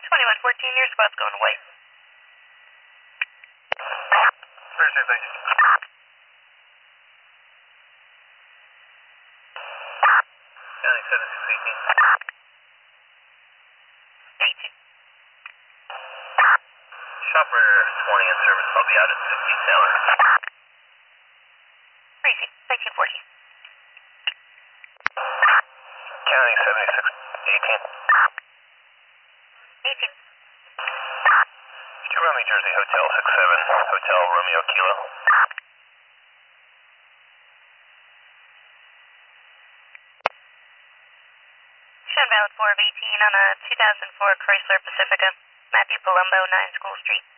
2114, your squad's going away. Very safe, thank you. County 7618. 18. Chopper 20 in service, I'll be out at 15 Taylor. Crazy, 1914. County 7618. 18. Could you run me Jersey Hotel 67, Hotel Romeo Kilo? Shown valid 4 of 18 on a 2004 Chrysler Pacifica, Matthew Palumbo, 9 School Street.